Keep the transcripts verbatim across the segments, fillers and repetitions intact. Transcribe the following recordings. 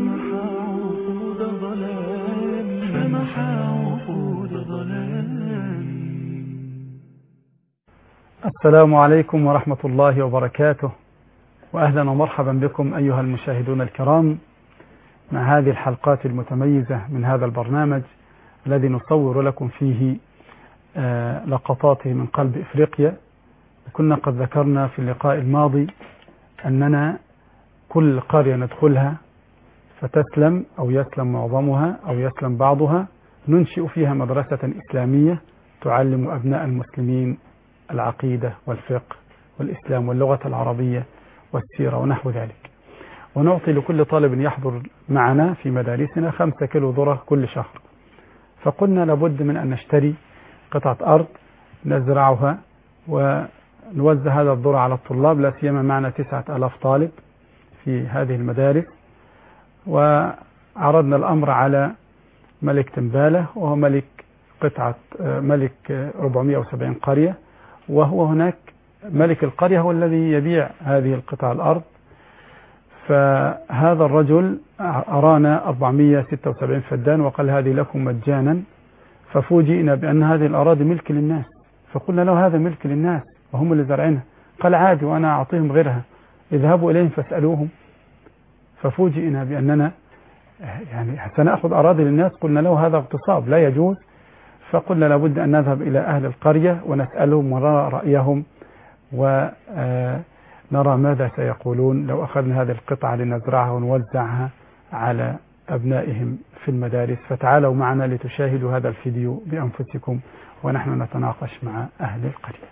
فمحى عقود ظلام فمحى عقود ظلام. السلام عليكم ورحمة الله وبركاته، وأهلا ومرحبا بكم أيها المشاهدون الكرام مع هذه الحلقات المتميزة من هذا البرنامج الذي نصور لكم فيه لقطاته من قلب إفريقيا. كنا قد ذكرنا في اللقاء الماضي أننا كل قرية ندخلها فتسلم أو يسلم معظمها أو يسلم بعضها ننشئ فيها مدرسة إسلامية تعلم أبناء المسلمين العقيدة والفقه والإسلام واللغة العربية والسيرة ونحو ذلك، ونعطي لكل طالب يحضر معنا في مدارسنا خمسة كيلو ذرة كل شهر. فقلنا لابد من أن نشتري قطعة أرض نزرعها ونوزع هذا الذرة على الطلاب، لا سيما معنا تسعة آلاف طالب في هذه المدارس. وعرضنا الأمر على ملك تنبالة وهو ملك قطعة ملك أربعمائة وسبعين قرية، وهو هناك ملك القرية هو الذي يبيع هذه القطع الأرض. فهذا الرجل أرانا أربعمائة وستة وسبعين فدان وقال هذه لكم مجانا، ففوجئنا بأن هذه الأراضي ملك للناس، فقلنا له هذا ملك للناس وهم اللي زرعينها. قال عادي وأنا أعطيهم غيرها، اذهبوا إليهم فاسألوهم. ففوجئنا بأننا يعني سنأخذ أراضي للناس، قلنا له هذا اغتصاب لا يجوز. فقلنا لابد أن نذهب إلى أهل القرية ونسألهم ونرى رأيهم ونرى ماذا سيقولون لو أخذنا هذه القطعة لنزرعها ونوزعها على أبنائهم في المدارس. فتعالوا معنا لتشاهدوا هذا الفيديو بأنفسكم ونحن نتناقش مع أهل القرية.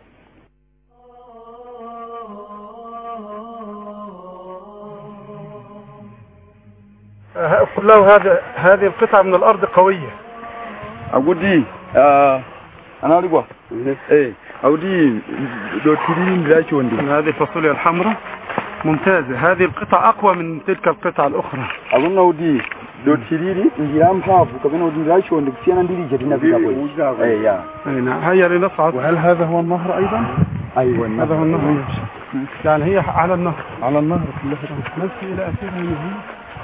قل له هذا هذه القطعة من الأرض قوية. أقولي آه أنا أقول إيه أقولي دو ترين دراشون دي. هذه الفاصوليا الحمراء ممتازة، هذه القطعة أقوى من تلك القطعة الأخرى. أقول أقولي دو ترين نجيرام خاف وكمان أقولي دراشون دي كسينا نديري جدنا في دابوي. إيه يا. أي نعم. هيا لنصعد. وهل هذا هو النهر أيضا؟ أيوة النهر. هذا هو النهر. يعني هي على النهر. على النهر كله. نمشي إلى أخيرها من هنا.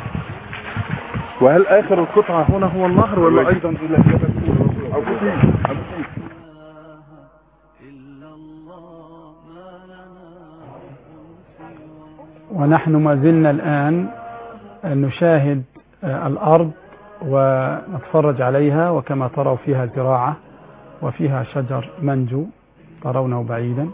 وهل آخر القطعة هنا هو النهر ولا أيضا إلى جبل؟ أقولي أقولي. ونحن ما زلنا الآن نشاهد الأرض ونتفرج عليها، وكما تروا فيها زراعة وفيها شجر منجو ترونه بعيدا،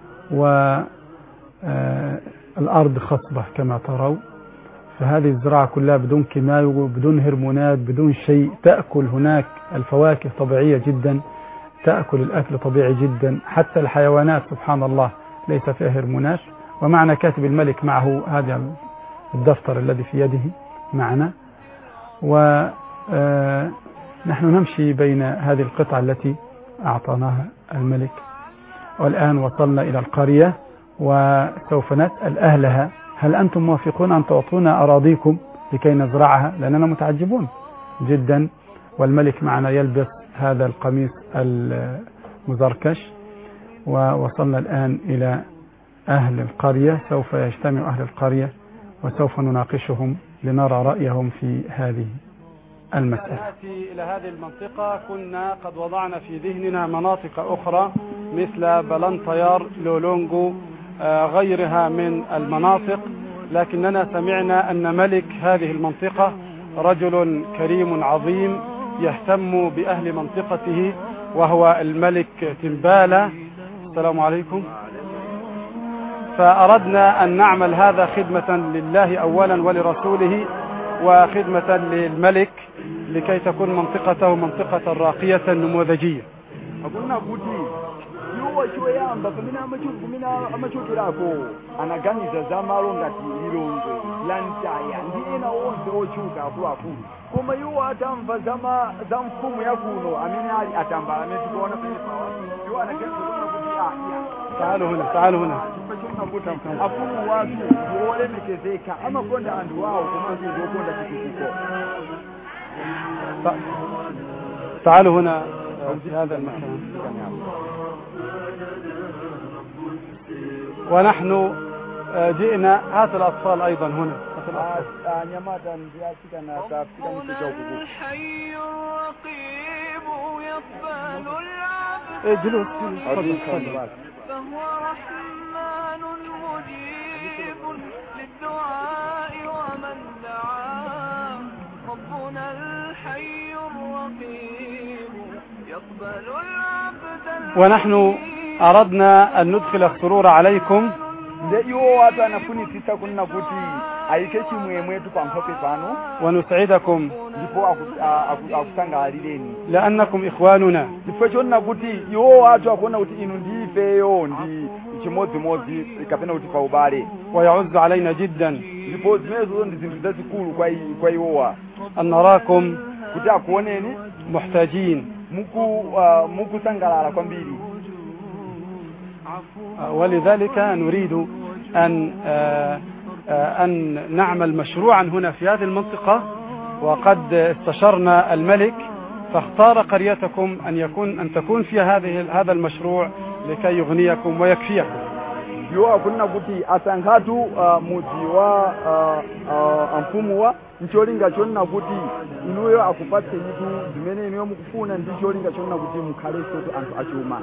والأرض خصبة كما تروا. فهذه الزراعة كلها بدون كيماوي بدون هرمونات بدون شيء، تأكل هناك الفواكه طبيعية جدا، تأكل الأكل طبيعي جدا، حتى الحيوانات سبحان الله ليس فيها هرمونات. ومعنا كاتب الملك معه هذا الدفتر الذي في يده معنا، ونحن نمشي بين هذه القطعة التي أعطاناها الملك. والآن وصلنا إلى القرية وسوف نسأل أهلها هل أنتم موافقون أن تعطونا أراضيكم لكي نزرعها، لأننا متعجبون جدا. والملك معنا يلبس هذا القميص المزركش. ووصلنا الآن إلى أهل القرية، سوف يجتمع أهل القرية وسوف نناقشهم لنرى رأيهم في هذه المسألة. نأتي إلى هذه المنطقة كنا قد وضعنا في ذهننا مناطق أخرى مثل بلانطيار لولونجو غيرها من المناطق، لكننا سمعنا أن ملك هذه المنطقة رجل كريم عظيم يهتم بأهل منطقته، وهو الملك تنبالة. السلام عليكم. فأردنا أن نعمل هذا خدمة لله أولا ولرسوله وخدمة للملك لكي تكون منطقته منطقة راقية نموذجية. Wachoyamba kumina amachuku kumina amachuku lako anaganiza zamalo ngati ilongo lantaya ndina wonse ochuka akulu akulu koma yuwa atamva zama za mfumu yakuno amene ali atamba amene tukuona pale pawa yuwa anaganiza kuna kuti ah ya تعالوا هنا تعالوا هنا akulu watu wolemekezeka amakonda andu wao koma ndokonda kikuko. تعالوا هنا في هذا المكان. ونحن جئنا. هات الأطفال أيضا هنا. هات الأطفال. nyamata ndiafika na tafika mtoto huko. إيه جلوس تفضل تفضل. فهو رحمن مجيب للدعاء ومن دعا ربنا الحي الرقيب يقبل العبد. ونحن أردنا أن ندخل السرور عليكم ونسعدكم لأنكم إخواننا ويعز علينا جدا أن نراكم محتاجين. ولذلك نريد أن أن نعمل مشروعا هنا في هذه المنطقة، وقد استشرنا الملك فاختار قريتكم أن يكون أن تكون فيها هذه هذا المشروع لكي يغنيكم ويكفيكم. Yo akunna kuti asankhatu mudzi wa amfumuwa ncholinga chonna kuti inuyo akupatse yitu zimene inuyo mukufuna ndi cholinga chonna kuti mukhale soto anthu achuma.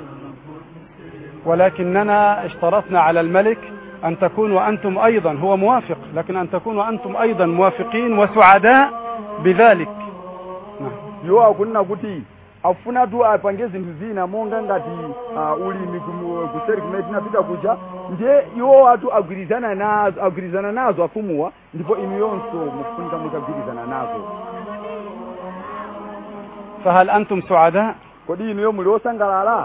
ولكننا اشترطنا على الملك أن تكونوا أنتم أيضا، هو موافق، لكن أن تكونوا أنتم أيضا موافقين وسعداء بذلك. Yo akunna kuti afuna tu apange zinthu zina monga ngati ulimi kuseri kumene tinapita kuja ndiye iwo watu agwirizana nazo agwirizana nazo afumuwa ndipo inu yonso mufunika mukagwirizana nazo. فهل أنتم سعداء؟ kodi inu yo muli osangalala؟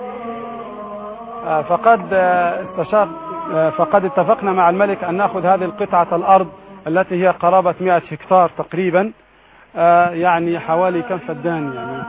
فقد استشار فقد اتفقنا مع الملك أن نأخذ هذه القطعة الأرض التي هي قرابة مئة هكتار تقريبا، يعني حوالي كم فدان، يعني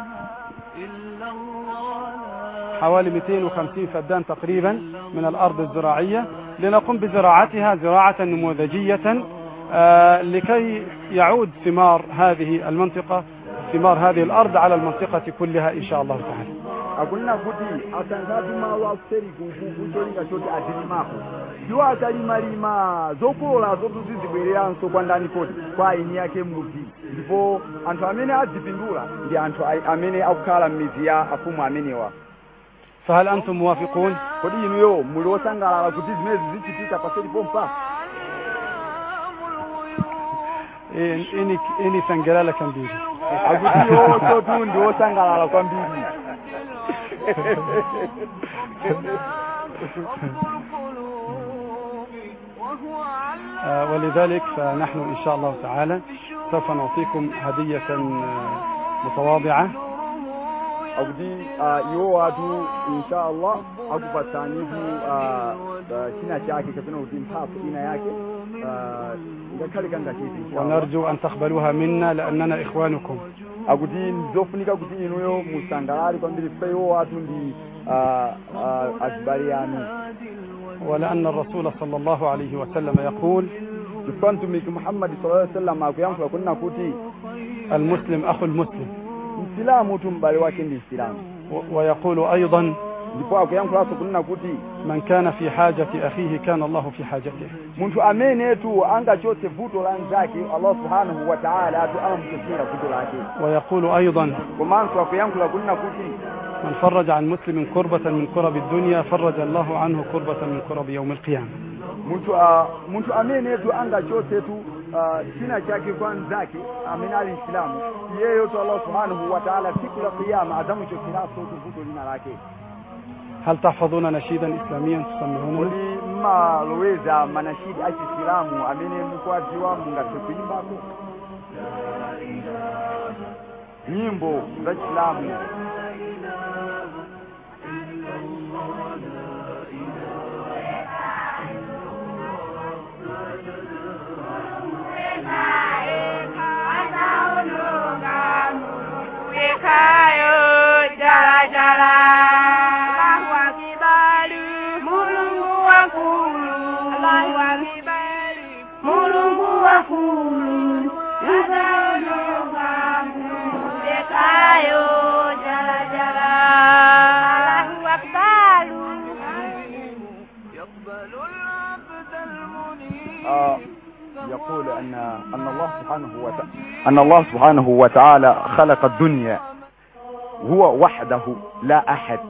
حوالي مئتين وخمسين فدان تقريبا من الأرض الزراعية، لنقوم بزراعتها زراعة نموذجية لكي يعود ثمار هذه المنطقة ثمار هذه الأرض على المنطقة كلها إن شاء الله تعالى. akunna kuti asankhatu mawu akuseri kucholinga choti adilimako iwo akalimalima zokolola zotuti zibwereranso kwa ndani kodi kwa aini yake mudzi, ndipo anthu amene adzipindula ndi anthu amene akukhala m'midzi ya afumu amenewa. فهل أنتم موافقون؟ kodi inuyo muli osangalala kuti zimene zichitika paseri pompa؟ ini ini sangalala kwambiri akuti yo to ndi osangalala kwambiri. ولذلك فنحن إن شاء الله تعالى سوف نعطيكم هدية متواضعة. أودي يوادو إن شاء الله أقبل تانيه كنا شاكي كتنا ودين حاف إنا ياكي ونرجو أن تقبلوها منا لأننا إخوانكم. أودي زوفنيكا أودي إنه مستنداري كم بيفيو واتون دي أجباريانو. ولأن الرسول صلى الله عليه وسلم يقول كنتم محمد صلى الله عليه وسلم ما كيان فكنا كوتي المسلم أخو المسلم. إسلام تنبالي واكن الإسلام. ويقول أيضا من كان في حاجة أخيه كان الله في حاجته. muntu amene tu angachote vuto la nzake Allah subhanahu wa ta'ala atu amkusira vuto lake. ويقول أيضا komanso akuyankula kunna kuti من فرج عن مسلم كربة من كرب الدنيا فرج الله عنه كربة من كرب يوم القيامة. muntu muntu amene tu angachote tu china chake kwa nzake amene ali Islamu yeye tu Allah subhanahu wa ta'ala siku ya kiyama adamuchokera sote vuto lina lake. هل تحفظون نشيدا إسلاميا تسمعونه؟ ما لويزا مناشيد أي إسلام أمين مقاطعوا من غير نيمبو الإسلام. يقبل العبد أن الله سبحانه وتعالى أن الله سبحانه وتعالى خلق الدنيا هو وحده لا أحد.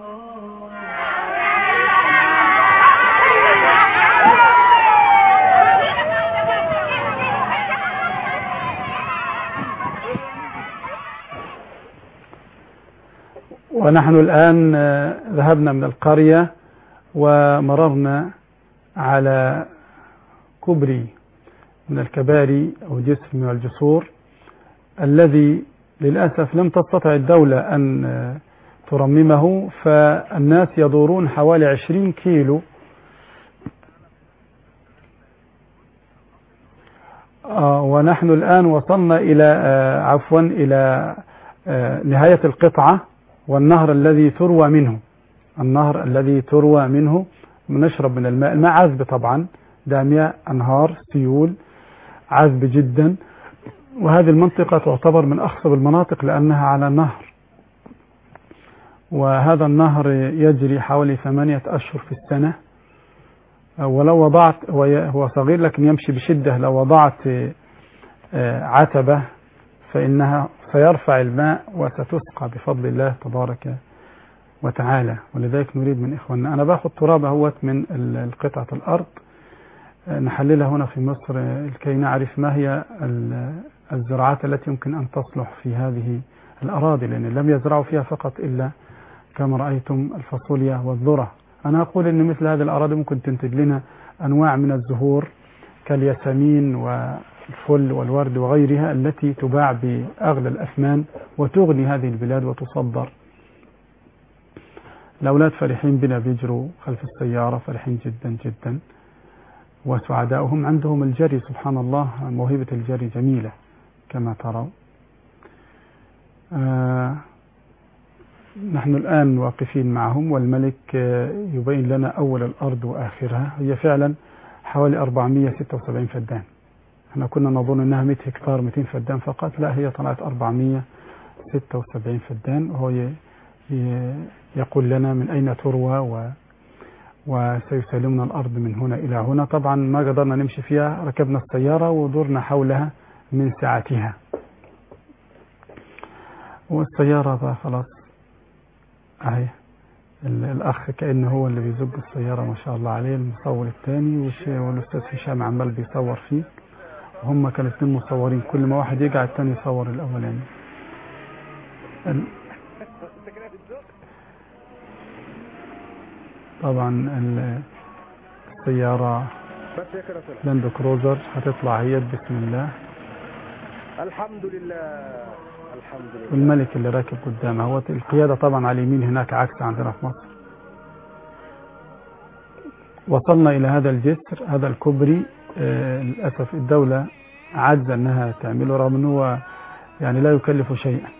ونحن الآن ذهبنا من القرية ومررنا على كبري من الكباري أو جسر من الجسور الذي للأسف لم تستطع الدولة أن ترممه، فالناس يدورون حوالي عشرين كيلو آه ونحن الآن وصلنا إلى آه عفوا إلى آه نهاية القطعة، والنهر الذي تروى منه النهر الذي تروى منه نشرب من الماء. الماء عذب طبعا، دامية أنهار سيول عذب جدا، وهذه المنطقة تعتبر من أخصب المناطق لأنها على نهر، وهذا النهر يجري حوالي ثمانية أشهر في السنة، ولو وضعت هو صغير لكن يمشي بشدة، لو وضعت عتبة فإنها سيرفع الماء وستسقى بفضل الله تبارك وتعالى. ولذلك نريد من إخواننا، أنا باخذ تراب اهوت من القطعة الأرض نحللها هنا في مصر لكي نعرف ما هي الزراعات التي يمكن أن تصلح في هذه الأراضي، لأن لم يزرعوا فيها فقط إلا كما رأيتم الفاصوليا والذرة. أنا أقول أن مثل هذه الأراضي ممكن تنتج لنا أنواع من الزهور كالياسمين والفل والورد وغيرها التي تباع بأغلى الأثمان وتغني هذه البلاد وتصدر. الأولاد فرحين بنا، بيجروا خلف السيارة فرحين جدا جدا وسعداؤهم. عندهم الجري سبحان الله، موهبة الجري جميلة كما تروا. آه نحن الآن واقفين معهم، والملك يبين لنا أول الأرض وآخرها. هي فعلا حوالي أربعمائة وستة وسبعين فدان، احنا كنا نظن أنها مئة هكتار مئتين فدان فقط، لا هي طلعت أربعمائة وستة وسبعين فدان. وهو يقول لنا من أين تروى و وسيسلمنا الأرض من هنا إلى هنا. طبعا ما قدرنا نمشي فيها، ركبنا السيارة ودورنا حولها من ساعتها، والسيارة خلاص أهي الأخ كأنه هو اللي بيزق السيارة ما شاء الله عليه، المصور الثاني والأستاذ هشام عمال بيصور فيه، وهم كانوا اثنين مصورين، كل ما واحد يقع الثاني يصور الأولاني. طبعا السيارة لاند كروزر هتطلع هي بسم الله الحمد لله الحمد لله. والملك اللي راكب قدامه، هو القيادة طبعا على اليمين هناك عكس عندنا في مصر. وصلنا إلى هذا الجسر، هذا الكوبري. آه للأسف الدولة عجز أنها تعمله رغم أنه يعني لا يكلف شيئا،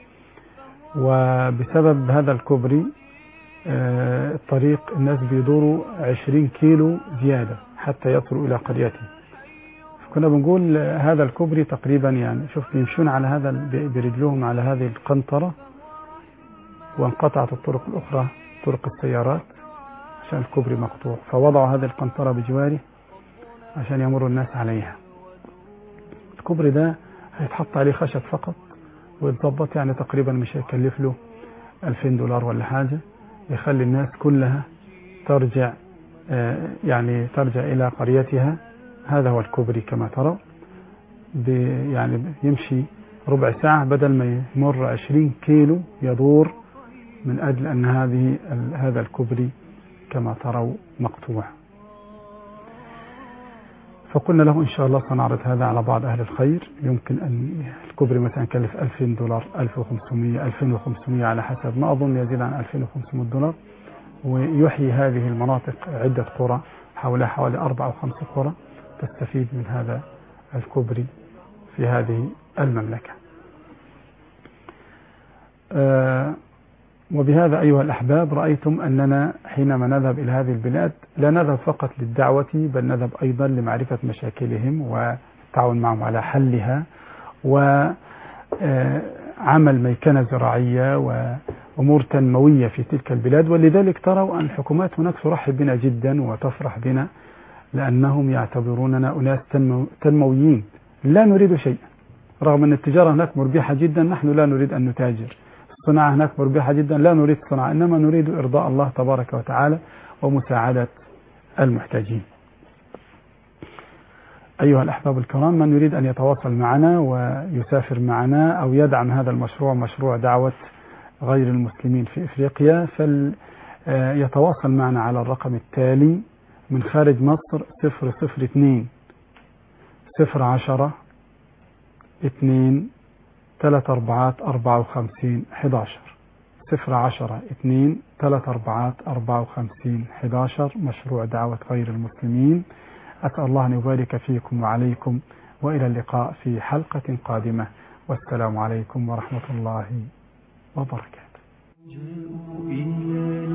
وبسبب هذا الكوبري آه الطريق الناس بيدوروا عشرين كيلو زيادة حتى يصلوا إلى قريتهم. كنا بنقول هذا الكوبري تقريبا يعني شوف يمشون على هذا برجلهم على هذه القنطرة، وانقطعت الطرق الأخرى طرق السيارات عشان الكوبري مقطوع، فوضعوا هذه القنطرة بجواره عشان يمر الناس عليها. الكوبري ده هيتحط عليه خشب فقط ويتظبط، يعني تقريبا مش هيكلف له ألفين دولار ولا حاجة، يخلي الناس كلها ترجع آه يعني ترجع إلى قريتها. هذا هو الكوبري كما ترى، يعني يمشي ربع ساعة بدل ما يمر عشرين كيلو يدور، من أجل أن هذه هذا الكوبري كما تروا مقطوع. فقلنا له إن شاء الله سنعرض هذا على بعض أهل الخير، يمكن أن الكوبري مثلا يكلف ألفين دولار ألف وخمسمائة ألفين وخمسمائة على حسب، ما أظن يزيد عن ألفين وخمسمائة دولار، ويحيي هذه المناطق عدة قرى حوالي حوالي أربع أو خمس قرى تستفيد من هذا الكوبري في هذه المملكة. آه وبهذا أيها الأحباب رأيتم أننا حينما نذهب إلى هذه البلاد لا نذهب فقط للدعوة، بل نذهب أيضا لمعرفة مشاكلهم والتعاون معهم على حلها، وعمل ميكنة زراعية وأمور تنموية في تلك البلاد. ولذلك تروا أن الحكومات هناك ترحب بنا جدا وتفرح بنا، لأنهم يعتبروننا أناس تنمويين، لا نريد شيئا، رغم أن التجارة هناك مربحة جدا، نحن لا نريد أن نتاجر. الصناعة هناك مربحة جدا، لا نريد الصناعة، إنما نريد إرضاء الله تبارك وتعالى ومساعدة المحتاجين. أيها الأحباب الكرام، من يريد أن يتواصل معنا ويسافر معنا أو يدعم هذا المشروع، مشروع دعوة غير المسلمين في إفريقيا، فليتواصل معنا على الرقم التالي: من خارج مصر صفر صفر اثنين صفر عشرة اثنين ثلاث أربعات أربعة وخمسين أحد عشر صفر عشرة اثنين ثلاث أربعات أربعة وخمسين أحد عشر، مشروع دعوة غير المسلمين. أسأل الله أن يبارك فيكم وعليكم، وإلى اللقاء في حلقة قادمة، والسلام عليكم ورحمة الله وبركاته.